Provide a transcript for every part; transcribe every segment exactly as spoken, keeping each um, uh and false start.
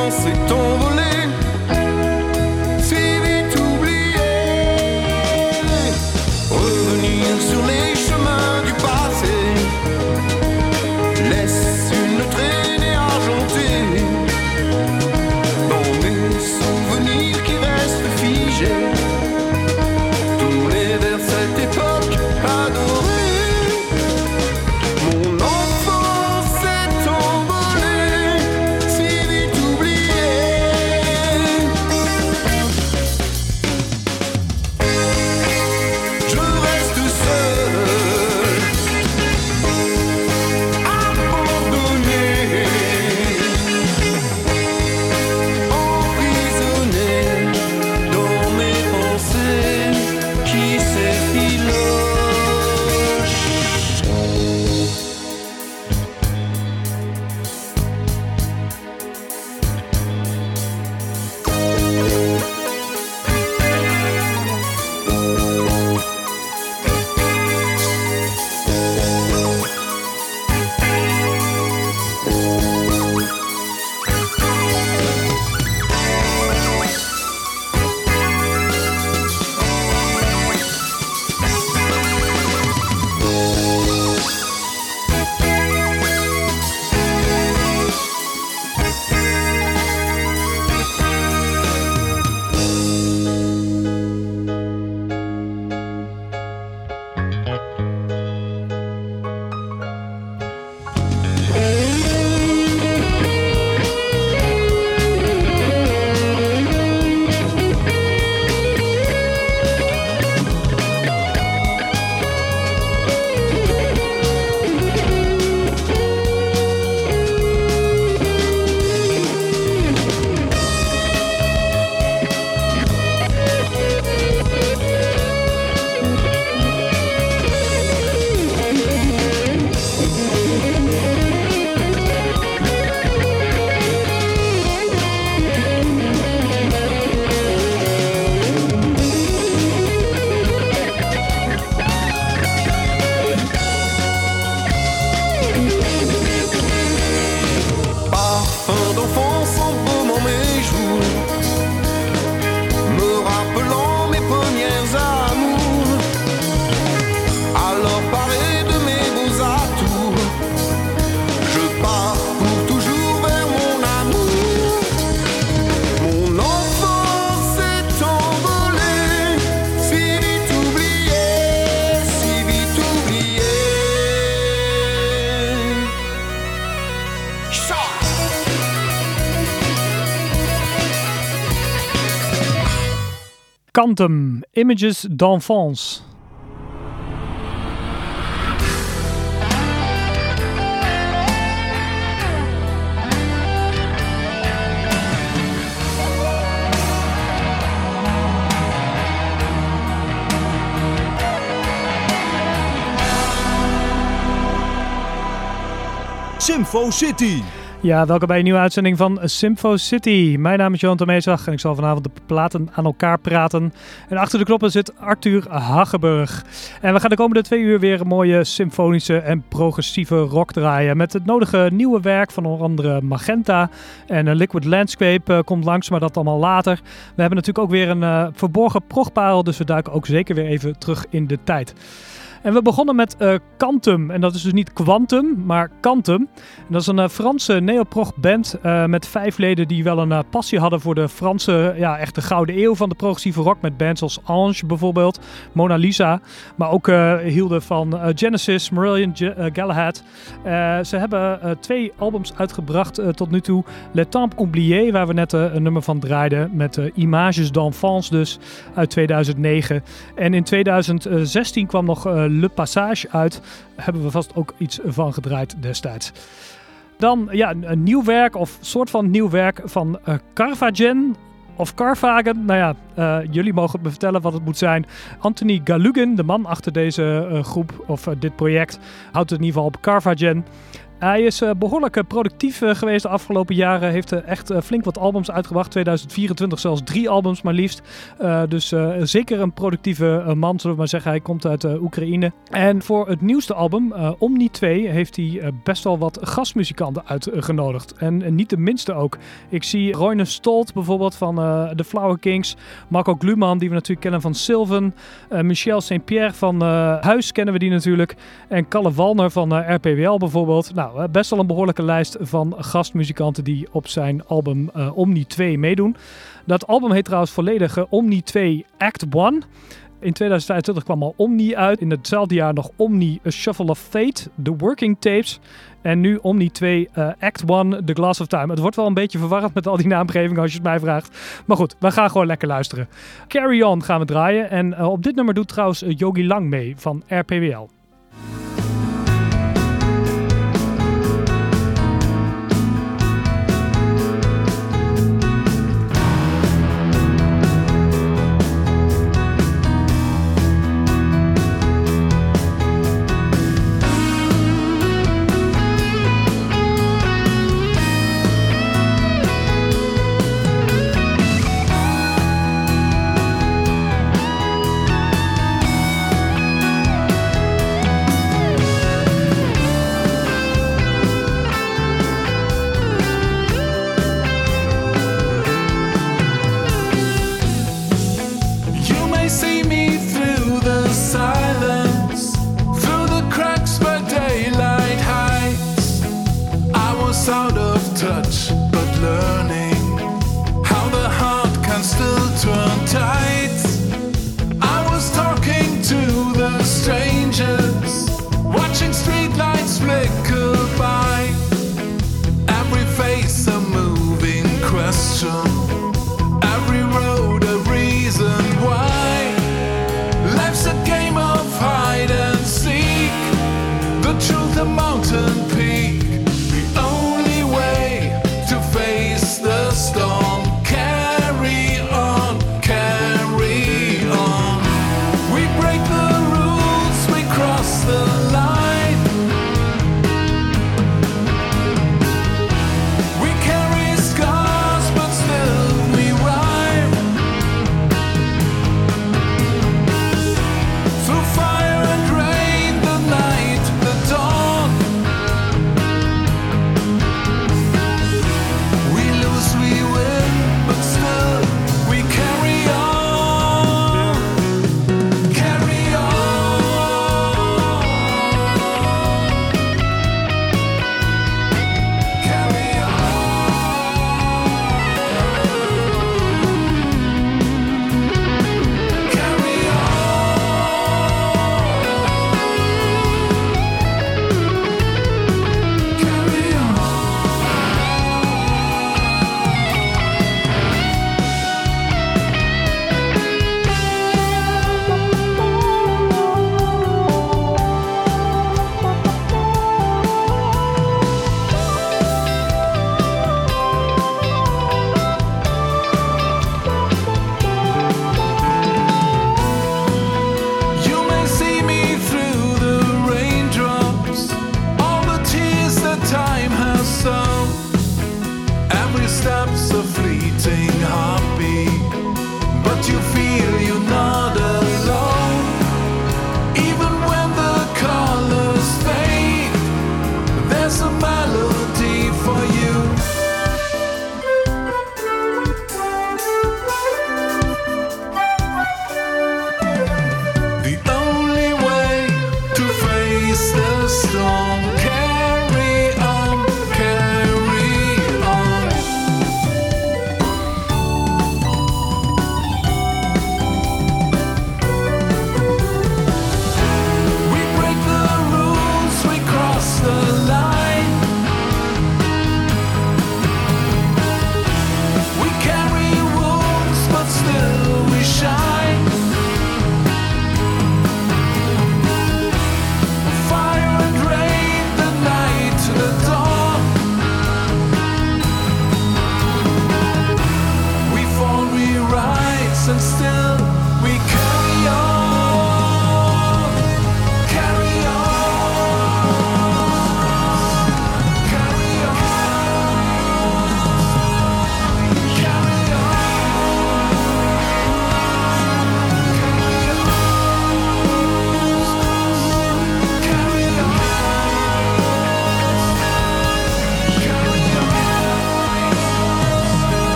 l'enfance est envolée, si vite oubliée. Revenir sur les chemins du passé laisse une traînée argentée dans mes souvenirs qui restent figés. Tourner vers cette époque adorée. Quantum, Images d'Enfance. Sympho City. Ja, welkom bij een nieuwe uitzending van Sympho City. Mijn naam is Johan Tomeeswag en ik zal vanavond de platen aan elkaar praten. En achter de knoppen zit Arthur Hageburg. En we gaan de komende twee uur weer een mooie symfonische en progressieve rock draaien. Met het nodige nieuwe werk van onder andere Magenta en Liquid Landscape uh, komt langs, maar dat allemaal later. We hebben natuurlijk ook weer een uh, verborgen progparel, dus we duiken ook zeker weer even terug in de tijd. En we begonnen met uh, Quantum. En dat is dus niet Quantum, maar Quantum. En dat is een uh, Franse neoprog band uh, met vijf leden die wel een uh, passie hadden voor de Franse, ja, echt de gouden eeuw van de progressieve rock. Met bands als Ange bijvoorbeeld, Mona Lisa. Maar ook uh, hielden van uh, Genesis, Marillion G- uh, Galahad. Uh, ze hebben uh, twee albums uitgebracht uh, tot nu toe. Le Temps Oublié, waar we net uh, een nummer van draaiden. Met uh, Images d'Enfance dus, uit tweeduizend negen. En in tweeduizend zestien kwam nog uh, Le Passage uit. Hebben we vast ook iets van gedraaid destijds. Dan ja, een, een nieuw werk of soort van nieuw werk van uh, Carvagen of Carvagen. Nou ja, uh, jullie mogen me vertellen wat het moet zijn. Anthony Galugin, de man achter deze uh, groep of uh, dit project, houdt het in ieder geval op Carvagen. Hij is uh, behoorlijk uh, productief uh, geweest de afgelopen jaren. Heeft uh, echt uh, flink wat albums uitgebracht. tweeduizend vierentwintig zelfs drie albums maar liefst. Uh, dus uh, zeker een productieve uh, man, zullen we maar zeggen. Hij komt uit uh, Oekraïne. En voor het nieuwste album, uh, Omni twee, heeft hij uh, best wel wat gastmuzikanten uitgenodigd. Uh, en, en niet de minste ook. Ik zie Roine Stolt bijvoorbeeld van uh, The Flower Kings. Marco Gluman, die we natuurlijk kennen van Sylvan. Uh, Michel Saint-Pierre van uh, Huis kennen we die natuurlijk. En Kalle Walner van uh, R P W L bijvoorbeeld. Nou, uh, best wel een behoorlijke lijst van gastmuzikanten die op zijn album uh, Omni twee meedoen. Dat album heet trouwens volledig uh, Omni twee Act één. In tweeduizend vijfentwintig kwam al Omni uit. In hetzelfde jaar nog Omni A Shuffle of Fate, The Working Tapes. En nu Omni twee uh, Act één, The Glass of Time. Het wordt wel een beetje verwarrend met al die naamgevingen als je het mij vraagt. Maar goed, we gaan gewoon lekker luisteren. Carry On gaan we draaien. En uh, op dit nummer doet trouwens uh, Yogi Lang mee van R P W L. Carry on, carry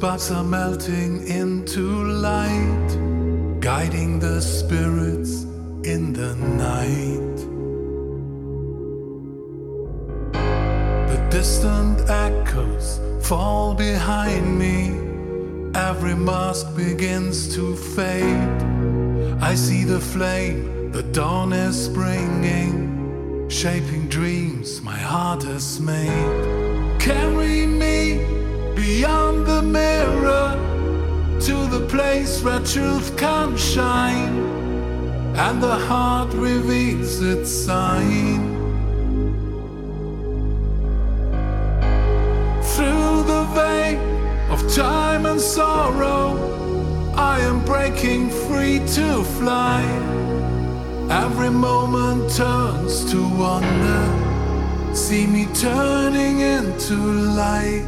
sparks are melting into light, guiding the spirits in the night. The distant echoes fall behind me. Every mask begins to fade. I see the flame the dawn is bringing, shaping dreams my heart has made. Carry me beyond the mirror to the place where truth can shine, and the heart reveals its sign. Through the veil of time and sorrow, I am breaking free to fly. Every moment turns to wonder. See me turning into light.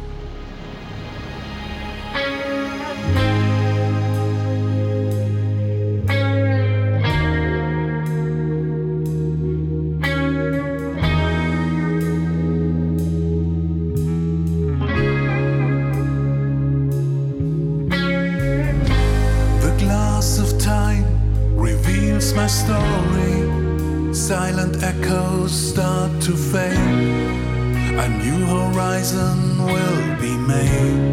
My story, silent echoes start to fade. A new horizon will be made.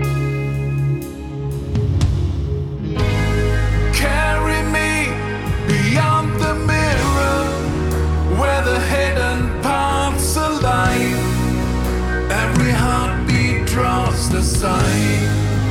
Carry me beyond the mirror, where the hidden paths align. Every heartbeat draws the sign.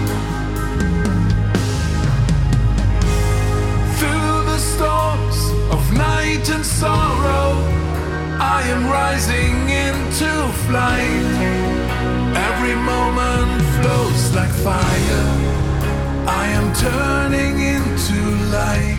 Storms of night and sorrow, I am rising into flight. Every moment flows like fire. I am turning into light.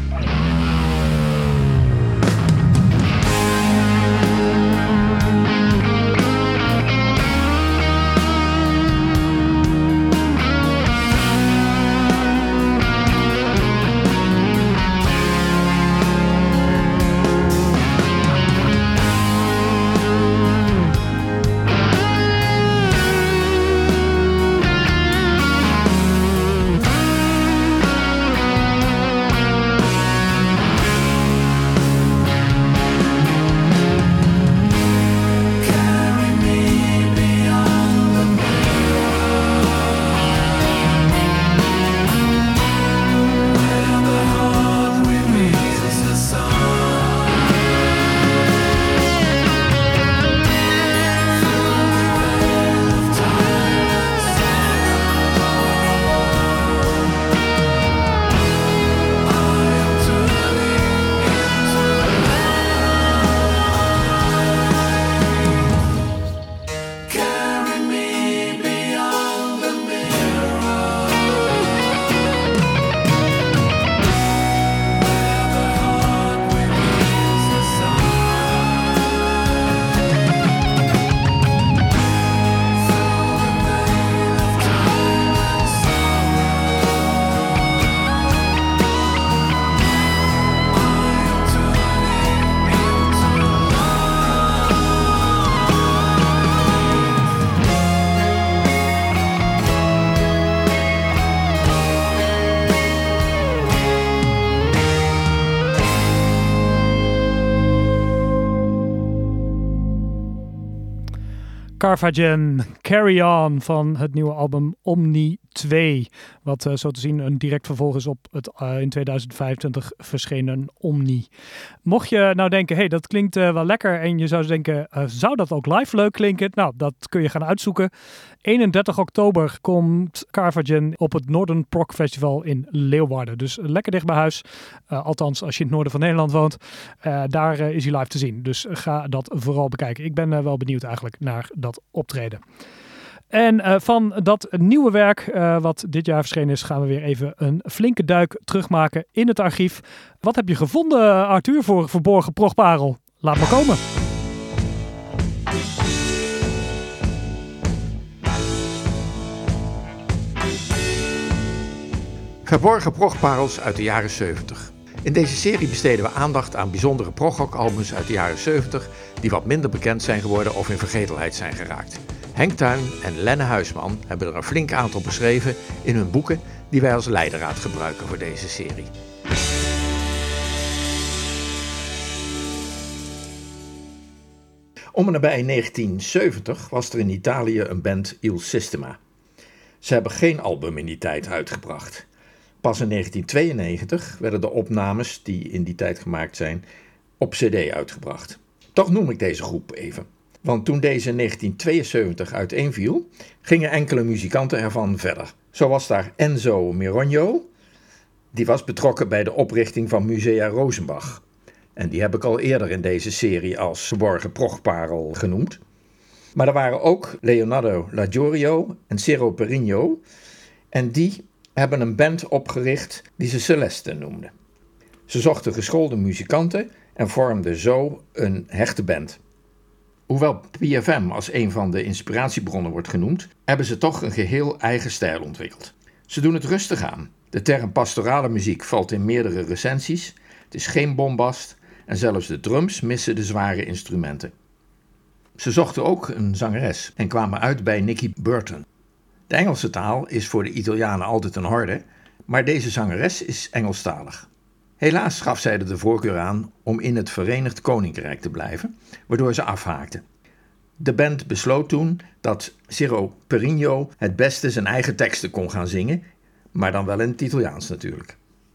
Carvagen, Carry On van het nieuwe album Omni twee. Wat uh, zo te zien een direct vervolg is op het uh, in tweeduizend vijfentwintig verschenen Omni. Mocht je nou denken, hey, dat klinkt uh, wel lekker en je zou denken, uh, zou dat ook live leuk klinken? Nou, dat kun je gaan uitzoeken. eenendertig oktober komt Carvagen op het Northern Prog Festival in Leeuwarden. Dus lekker dicht bij huis. Uh, althans, als je in het noorden van Nederland woont. Uh, daar uh, is hij live te zien. Dus ga dat vooral bekijken. Ik ben uh, wel benieuwd eigenlijk naar dat optreden. En uh, van dat nieuwe werk uh, wat dit jaar verschenen is, gaan we weer even een flinke duik terugmaken in het archief. Wat heb je gevonden, Arthur, voor verborgen progparel? Laat maar komen. Verborgen progparels uit de jaren zeventig. In deze serie besteden we aandacht aan bijzondere progrock-albums uit de jaren zeventig die wat minder bekend zijn geworden of in vergetelheid zijn geraakt. Henk Tuin en Lenne Huisman hebben er een flink aantal beschreven in hun boeken die wij als leidraad gebruiken voor deze serie. Om en nabij negentien zeventig was er in Italië een band Il Sistema. Ze hebben geen album in die tijd uitgebracht. Pas in negentien tweeënnegentig werden de opnames die in die tijd gemaakt zijn op cd uitgebracht. Toch noem ik deze groep even. Want toen deze in negentien tweeënzeventig uiteenviel, gingen enkele muzikanten ervan verder. Zo was daar Enzo Mirogno, die was betrokken bij de oprichting van Musea Rosenbach. En die heb ik al eerder in deze serie als verborgen progparel genoemd. Maar er waren ook Leonardo Lajorio en Ciro Perigno. En die hebben een band opgericht die ze Celeste noemden. Ze zochten geschoolde muzikanten en vormden zo een hechte band. Hoewel P F M als een van de inspiratiebronnen wordt genoemd, hebben ze toch een geheel eigen stijl ontwikkeld. Ze doen het rustig aan. De term pastorale muziek valt in meerdere recensies. Het is geen bombast en zelfs de drums missen de zware instrumenten. Ze zochten ook een zangeres en kwamen uit bij Nicky Burton. De Engelse taal is voor de Italianen altijd een harde, maar deze zangeres is Engelstalig. Helaas gaf zij er de voorkeur aan om in het Verenigd Koninkrijk te blijven, waardoor ze afhaakte. De band besloot toen dat Ciro Perigno het beste zijn eigen teksten kon gaan zingen, maar dan wel in het Italiaans natuurlijk.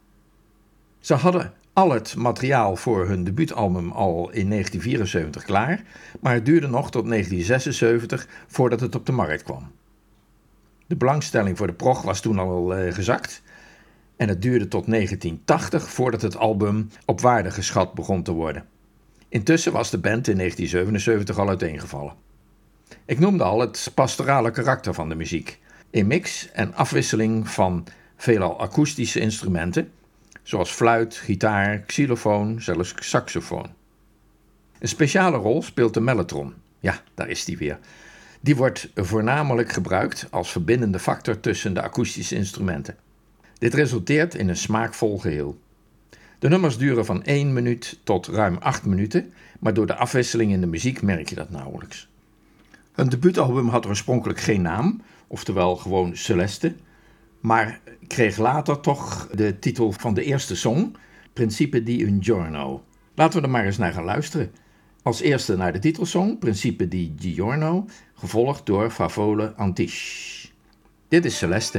Ze hadden al het materiaal voor hun debuutalbum al in negentien vierenzeventig klaar, maar het duurde nog tot negentien zesenzeventig voordat het op de markt kwam. De belangstelling voor de prog was toen al uh, gezakt en het duurde tot negentien tachtig voordat het album op waarde geschat begon te worden. Intussen was de band in negentien zevenenzeventig al uiteengevallen. Ik noemde al het pastorale karakter van de muziek, een mix en afwisseling van veelal akoestische instrumenten, zoals fluit, gitaar, xylofoon, zelfs saxofoon. Een speciale rol speelt de mellotron. Ja, daar is die weer. Die wordt voornamelijk gebruikt als verbindende factor tussen de akoestische instrumenten. Dit resulteert in een smaakvol geheel. De nummers duren van één minuut tot ruim acht minuten, maar door de afwisseling in de muziek merk je dat nauwelijks. Hun debuutalbum had oorspronkelijk geen naam, oftewel gewoon Celeste, maar kreeg later toch de titel van de eerste song, Principe di un giorno. Laten we er maar eens naar gaan luisteren. Als eerste naar de titelsong, Principe di Giorno, gevolgd door Favole Antiche. Dit is Celeste.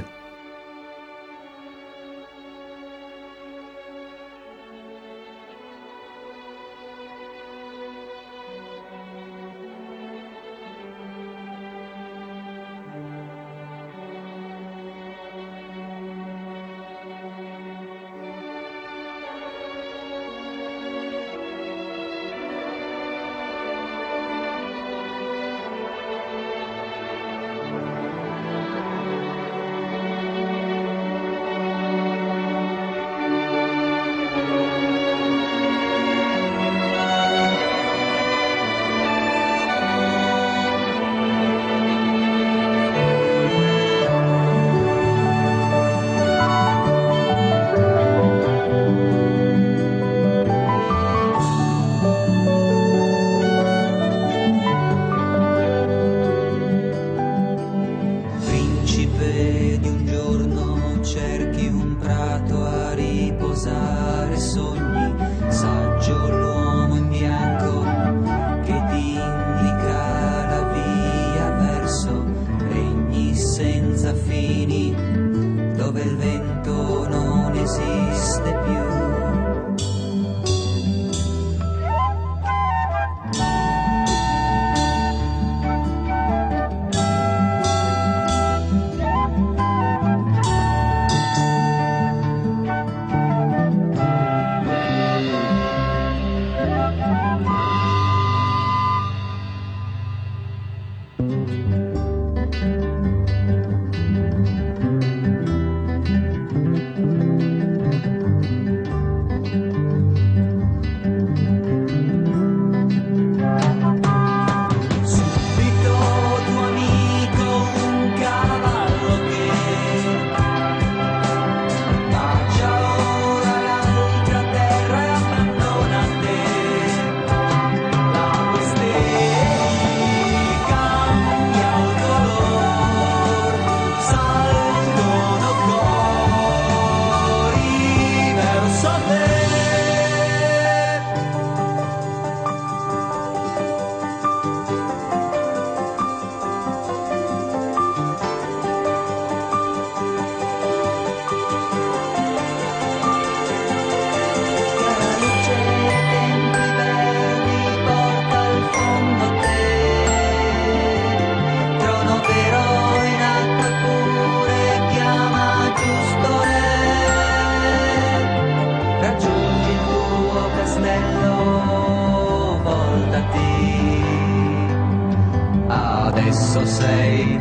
adesso sei,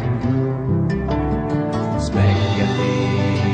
svegliati.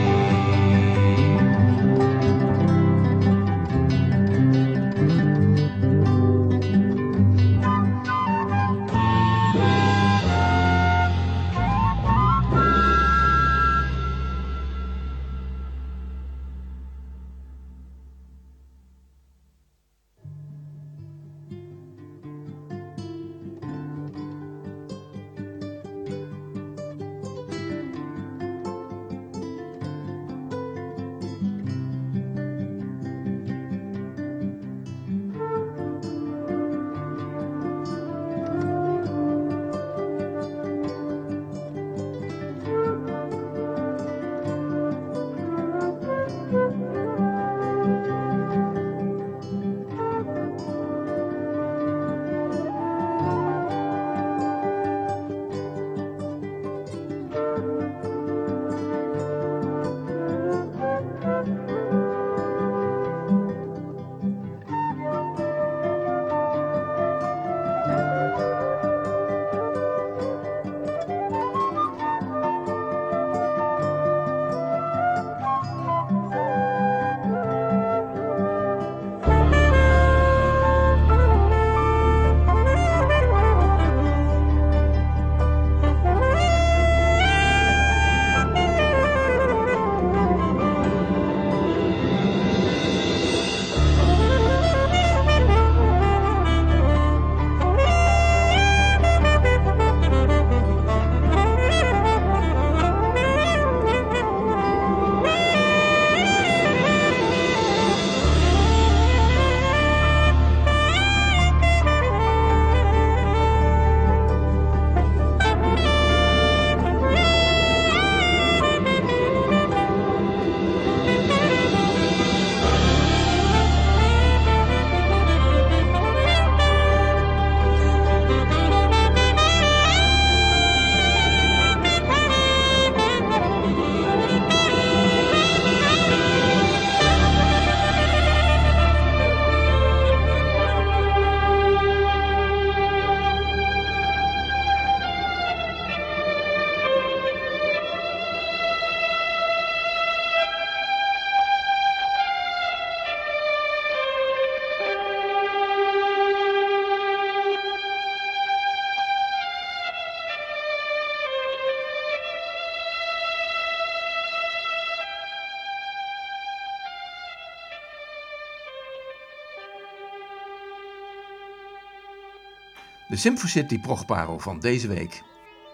De Symfocity Progparel van deze week.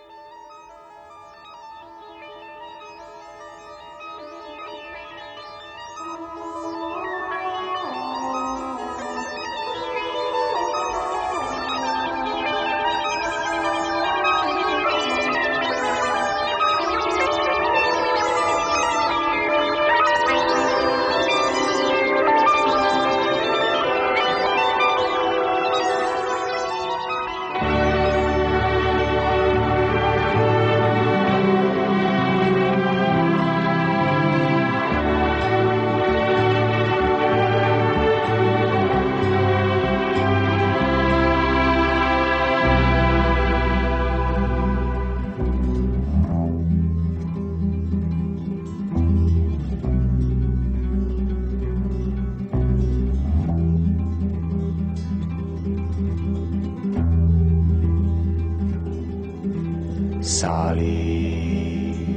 Sali,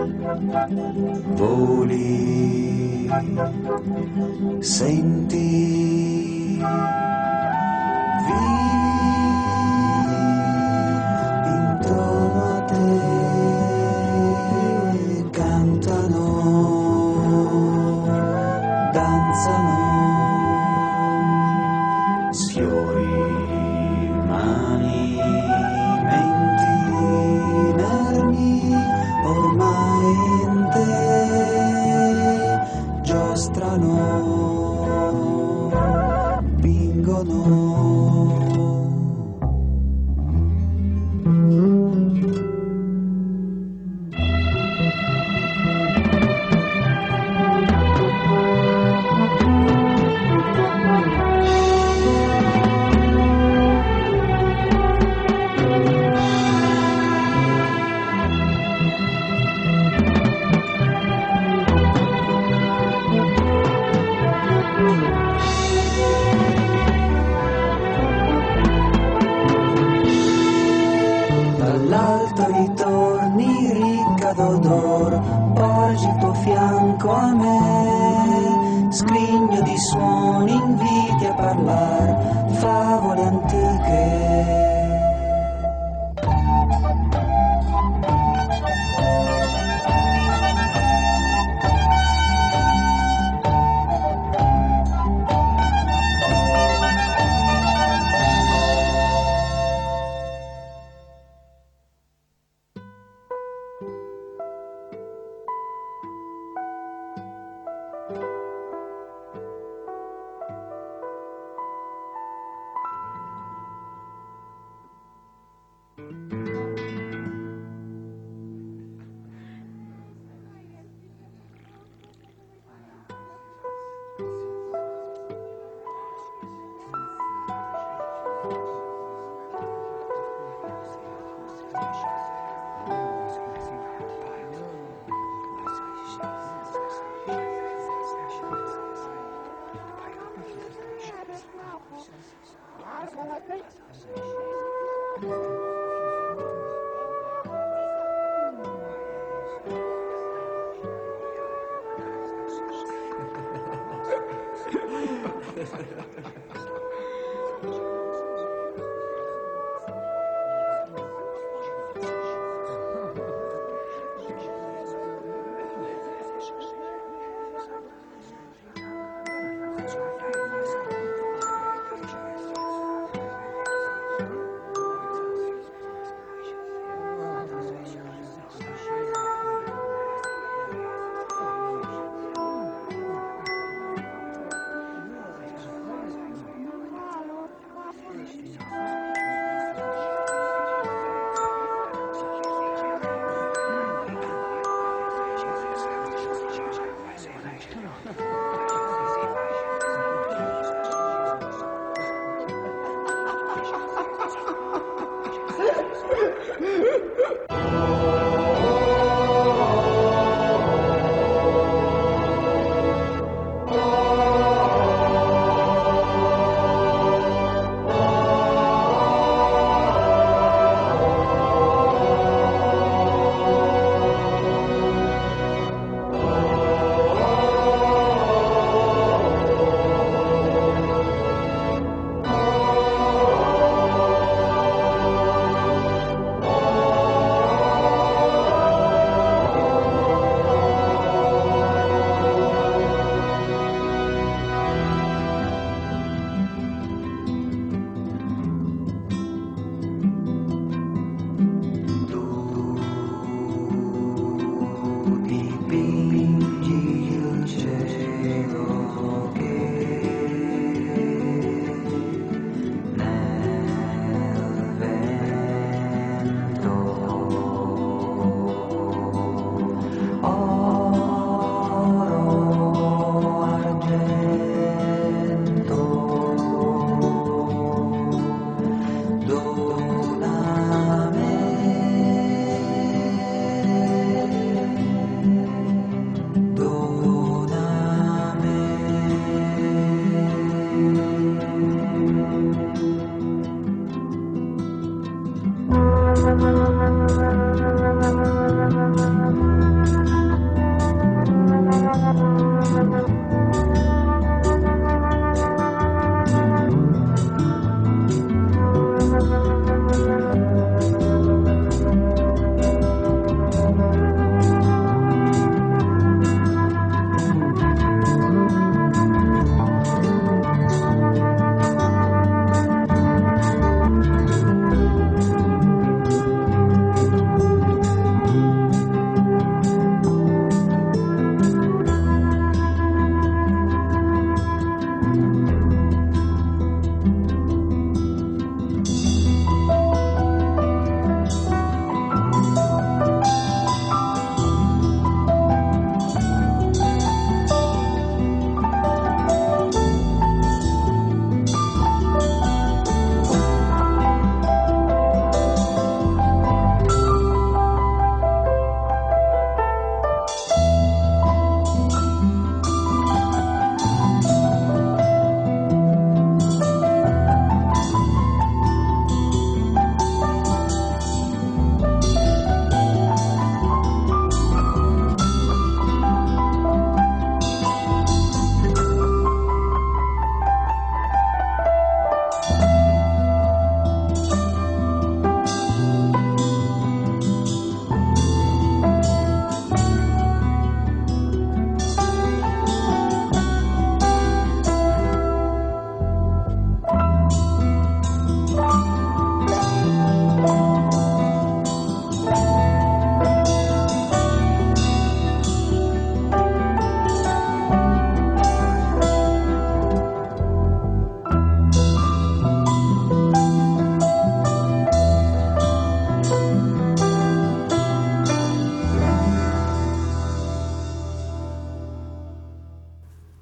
voli, senti, vivi intorno a te, cantano, danzano, sfiori, mani, menti, nervi, ormai in te giostrano, vincono. posi il tuo fianco a me, scrigno di suoni inviti a parlar, favole antiche.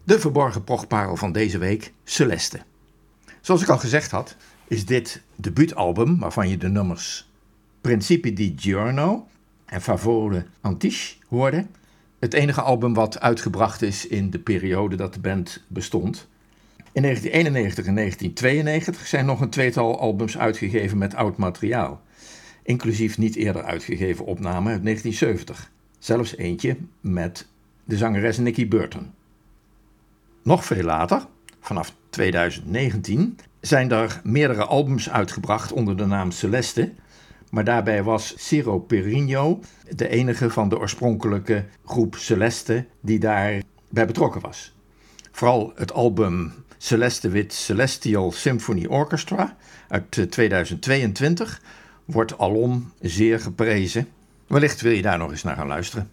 De verborgen progparel van deze week, Celeste. Zoals ik al gezegd had, is dit debuutalbum waarvan je de nummers Principi di Giorno en Favole Antiche hoorde. Het enige album wat uitgebracht is in de periode dat de band bestond. In negentien eenennegentig en negentien tweeënnegentig zijn nog een tweetal albums uitgegeven met oud materiaal. Inclusief niet eerder uitgegeven opnamen uit negentien zeventig. Zelfs eentje met de zangeres Nicky Burton. Nog veel later, vanaf tweeduizend negentien, zijn er meerdere albums uitgebracht onder de naam Celeste. Maar daarbij was Ciro Perigno de enige van de oorspronkelijke groep Celeste die daarbij betrokken was. Vooral het album Celeste with Celestial Symphony Orchestra uit tweeduizend tweeëntwintig wordt alom zeer geprezen. Wellicht wil je daar nog eens naar gaan luisteren.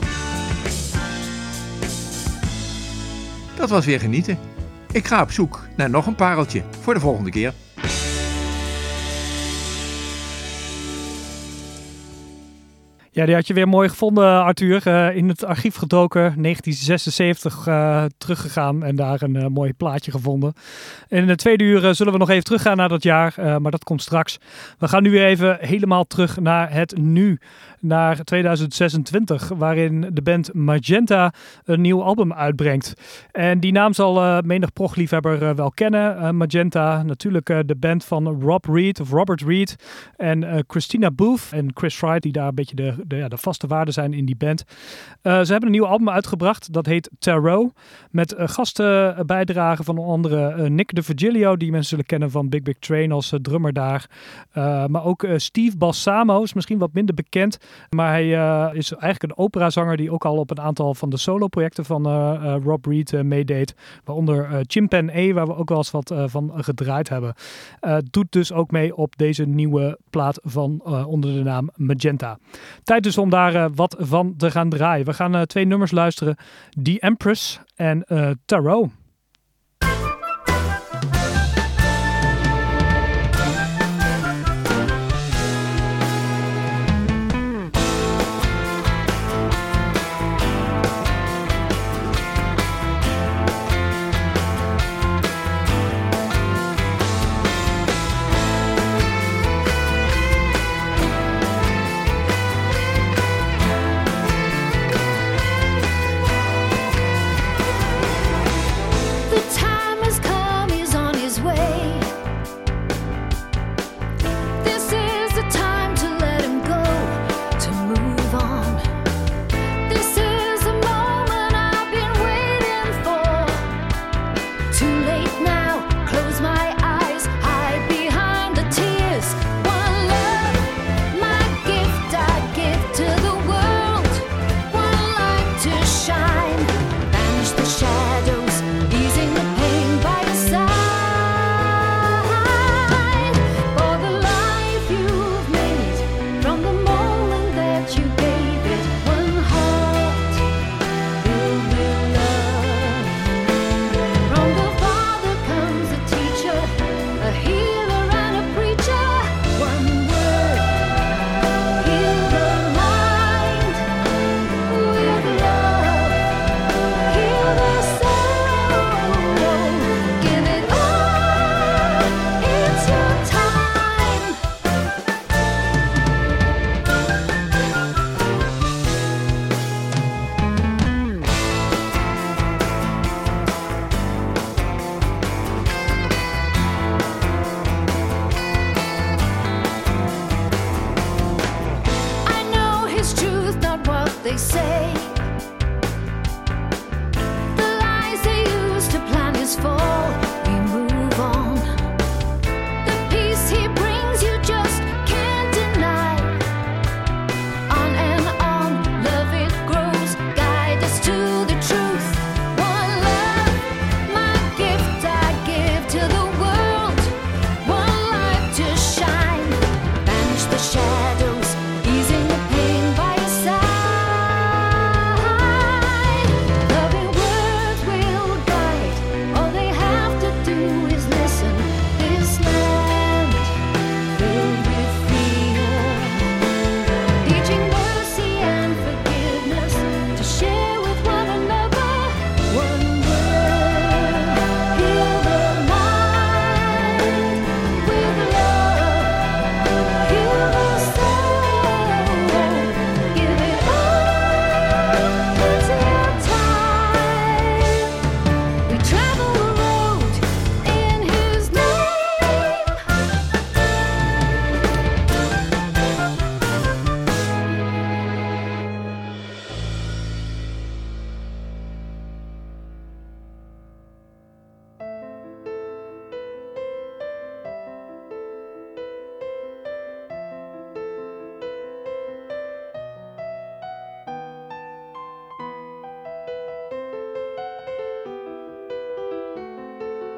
Dat was weer genieten. Ik ga op zoek naar nog een pareltje voor de volgende keer. Ja, die had je weer mooi gevonden, Arthur. Uh, in het archief gedoken, negentien zesenzeventig uh, teruggegaan en daar een uh, mooi plaatje gevonden. In de tweede uur uh, zullen we nog even teruggaan naar dat jaar, uh, maar dat komt straks. We gaan nu weer even helemaal terug naar het nu, naar tweeduizend zesentwintig, waarin de band Magenta een nieuw album uitbrengt. En die naam zal uh, menig progliefhebber uh, wel kennen. Uh, Magenta, natuurlijk uh, de band van Rob Reed of Robert Reed en uh, Christina Booth en Chris Fry, die daar een beetje de De, ja, de vaste waarden zijn in die band. Uh, ze hebben een nieuw album uitgebracht. Dat heet Tarot. Met uh, gasten bijdragen van onder andere uh, Nick de Virgilio. Die mensen zullen kennen van Big Big Train als uh, drummer daar. Uh, maar ook uh, Steve Balsamo is misschien wat minder bekend. Maar hij uh, is eigenlijk een operazanger die ook al op een aantal van de solo-projecten van uh, uh, Rob Reed uh, meedeed. Waaronder uh, Chimpan A, waar we ook wel eens wat uh, van gedraaid hebben. Uh, doet dus ook mee op deze nieuwe plaat van uh, onder de naam Magenta. Tijd dus om daar uh, wat van te gaan draaien. We gaan uh, twee nummers luisteren. The Empress en uh, Tarot. Thank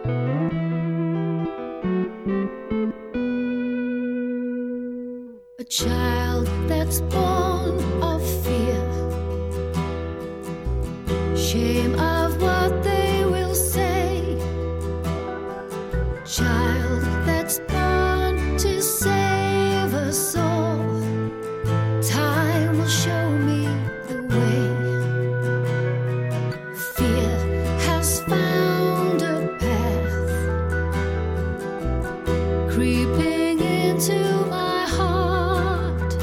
A child that's born of fear, shame of what they will say. Child that's born to save us all. Time will show me the way. Fear has found a path, creeping into my heart.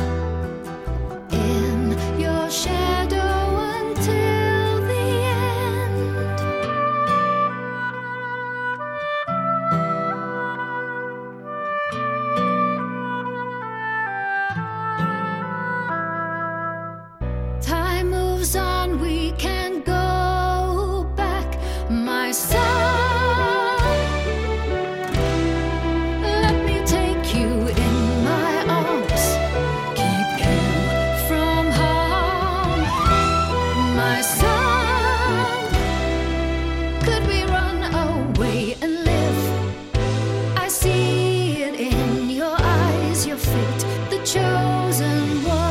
In your shadow until the end. Time moves on, we can't go back, my son. Let me take you in my arms, keep you from harm, my son. Could we run away and live? I see it in your eyes, your fate, the chosen one.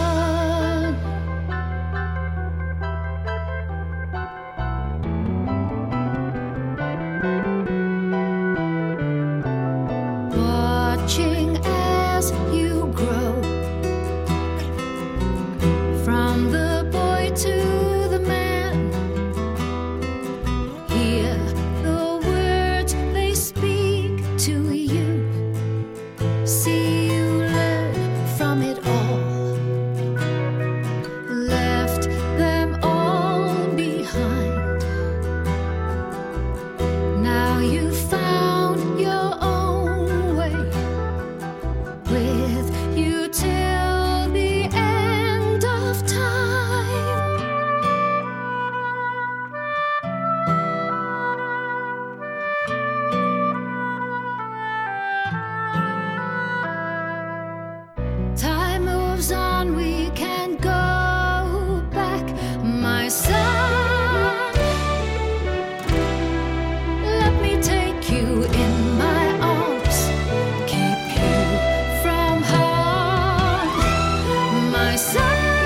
Watching as you grow, from the boy to the man. Hear the words they speak to you. See you learn from it all. Left them all behind. Now you found your own way, with you till the end of time. Time moves on, we can't go back, my son. Let me take you in my arms, keep you from harm, my son.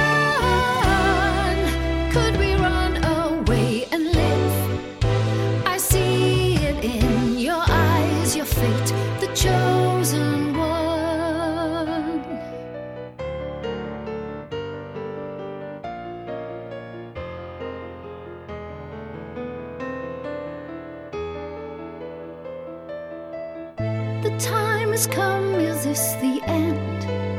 Could we run away and live? I see it in your eyes, your fate, the chosen one. The time has come, is this the end?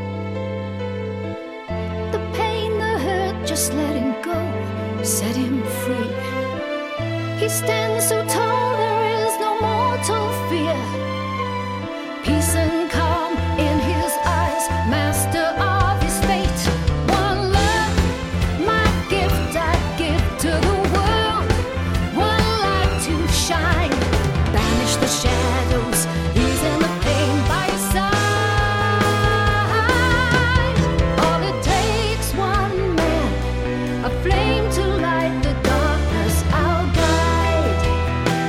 The pain, the hurt, just let him go, set him free. He stands so tall, there is no mortal fear. Peace and calm in his eyes, master of his fate. One love, my gift I give to the world. One light to shine, banish the shadows, ease in the pain by his side. All it takes, one man, a flame to light the darkness, I'll guide.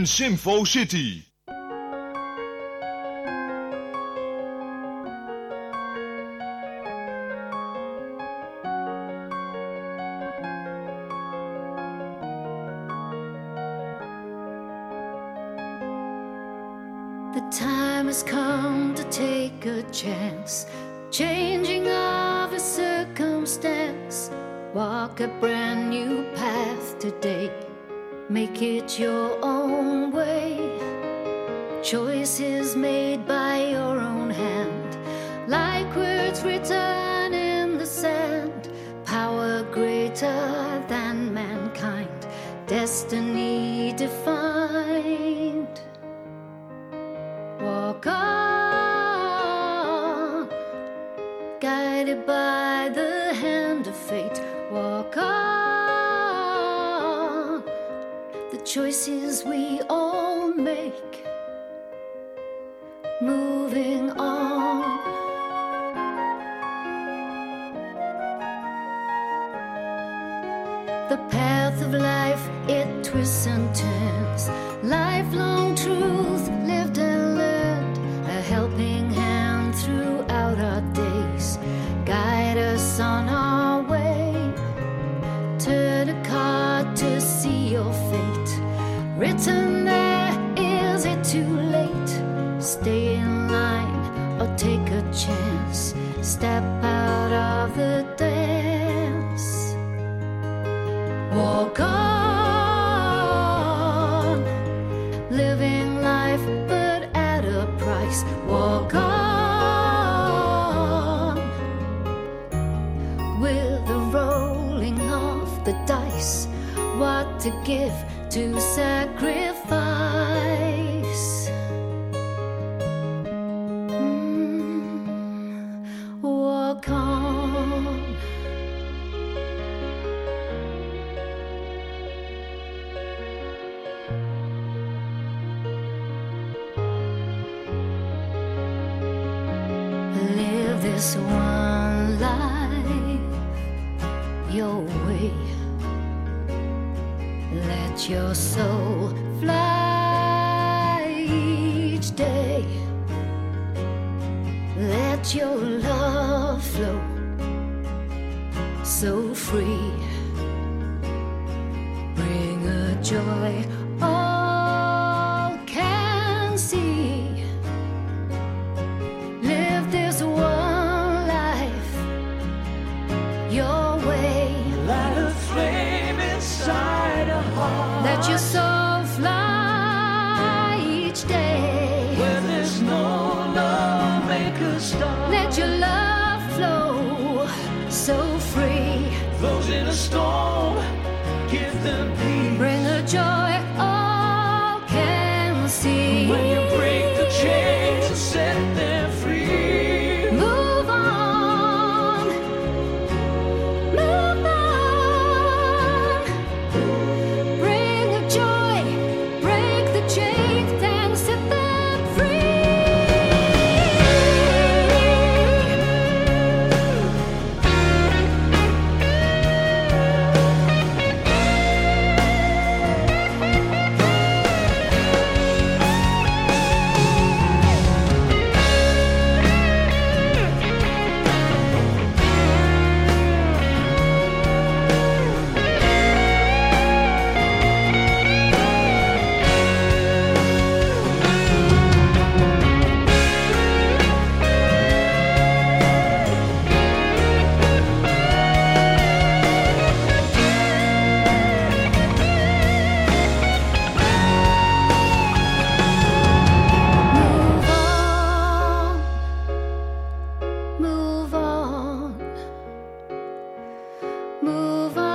in Symfo City. The time has come to take a chance, changing of a circumstance. Walk a brand new path today, make it your own way. Choices made by your own hand, like words written in the sand. Power greater than mankind, destiny defined. Walk on, guided by the hand of fate. Walk on, the choices we all make. Moving on. The path of life, it twists and turns. Lifelong truth lived and learned, a helping hand throughout our days. Guide us on our way. Turn a card to see your fate. Written there, is it too late? Stay in line or take a chance. Step out of the dance. Walk on, living life but at a price. Walk on, with the rolling of the dice. What to give to sacrifice. Mm, walk on. Live this one life your way. Let your soul fly each day. Let your love flow so free. Bring a joy all can see. Live this one life your way. Light a flame inside a heart. Let your soul fly each day. Where there's no love, make a start. Let your love flow so free. Those in a storm, give them peace. Bring a joy all can see. When you break the chains and set them free. Move on, move on. Bring a joy, break the chains and set them free. Move on, move on.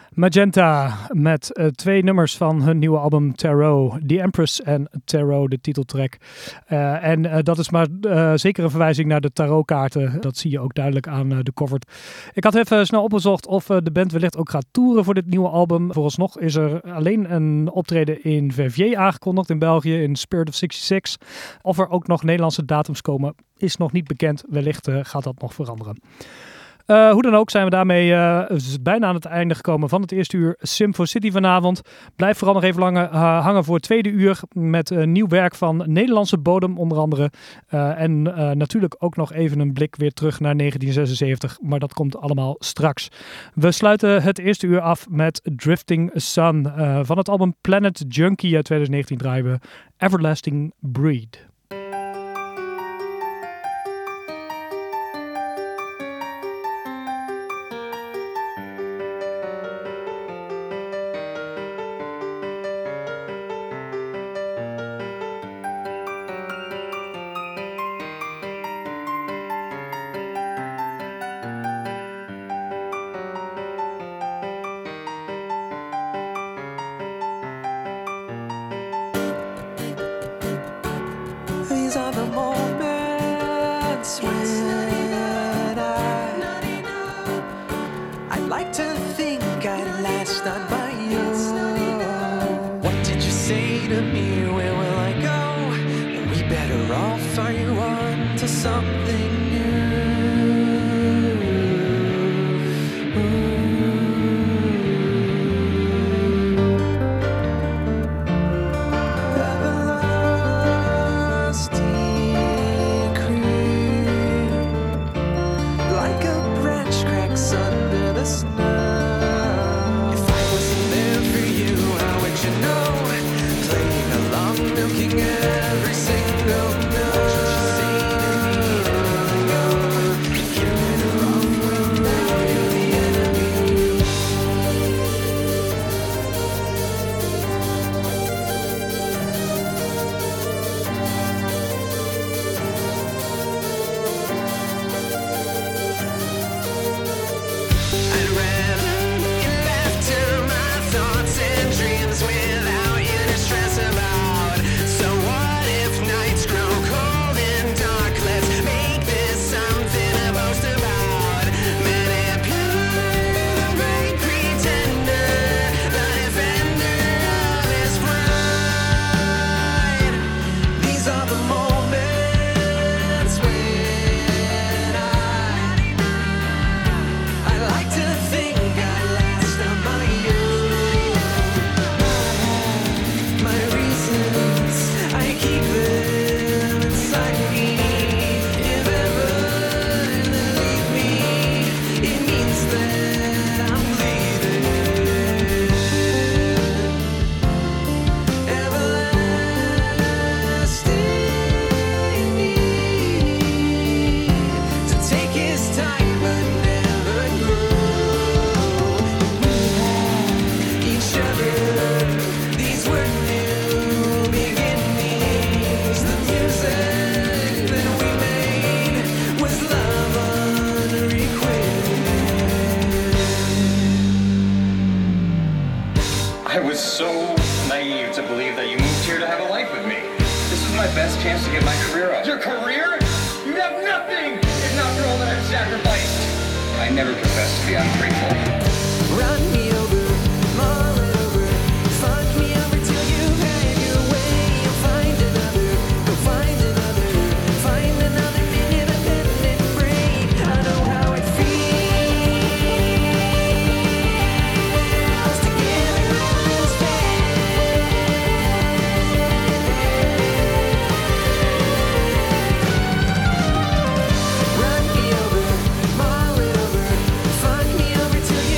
Magenta met uh, twee nummers van hun nieuwe album Tarot, The Empress en Tarot, de titeltrack. Uh, en uh, dat is maar uh, zeker een verwijzing naar de tarotkaarten. Dat zie je ook duidelijk aan uh, de cover. Ik had even snel opgezocht of uh, de band wellicht ook gaat toeren voor dit nieuwe album. Vooralsnog is er alleen een optreden in Verviers aangekondigd in België, in Spirit of zesenzestig. Of er ook nog Nederlandse datums komen, is nog niet bekend. Wellicht uh, gaat dat nog veranderen. Uh, hoe dan ook zijn we daarmee uh, bijna aan het einde gekomen van het eerste uur Symfo City vanavond. Blijf vooral nog even langer uh, hangen voor het tweede uur met uh, nieuw werk van Nederlandse bodem onder andere. Uh, en uh, natuurlijk ook nog even een blik weer terug naar negentien zesenzeventig, maar dat komt allemaal straks. We sluiten het eerste uur af met Drifting Sun. Uh, van het album Planet Junkie uit twintig negentien draaien we Everlasting Breed. Run me over, mull it over, fuck me over till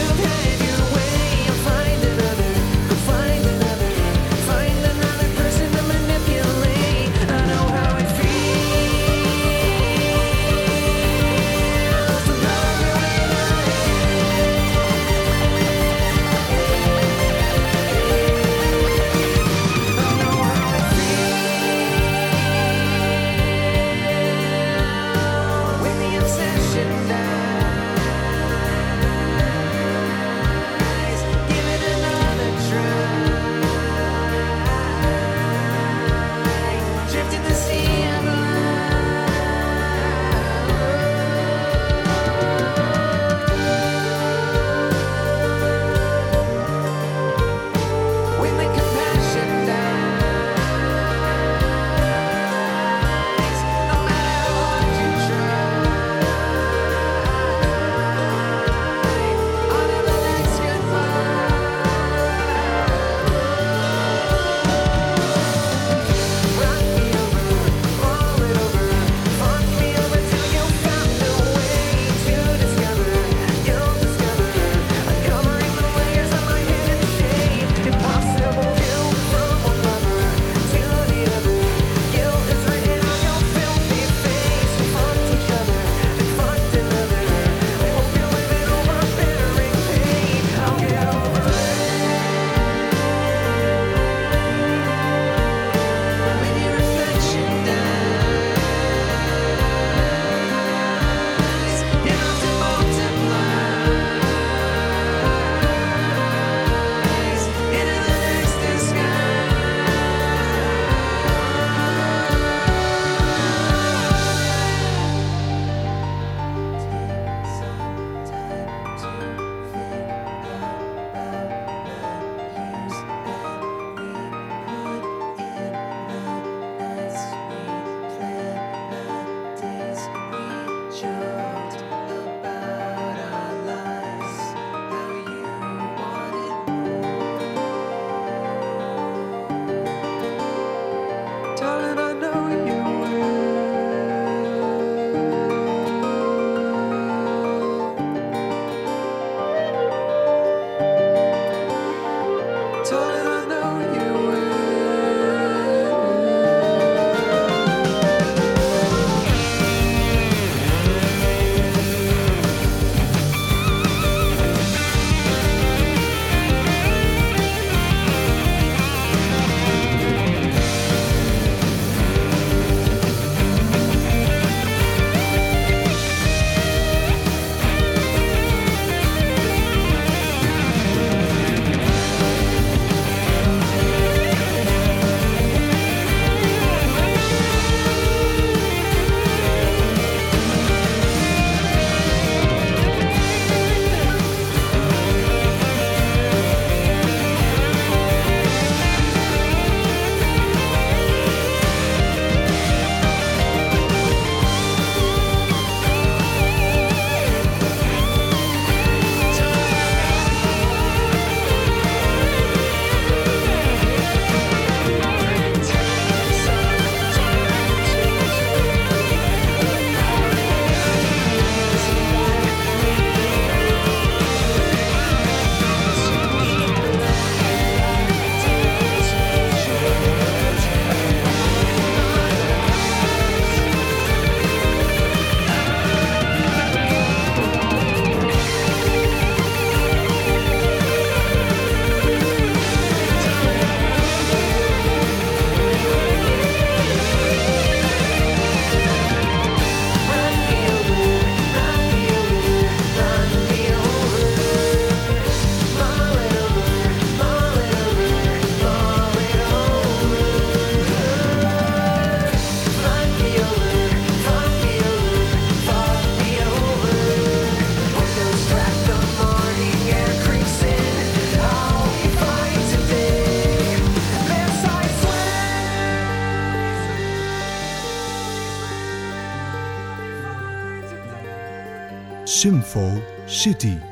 Sympho City.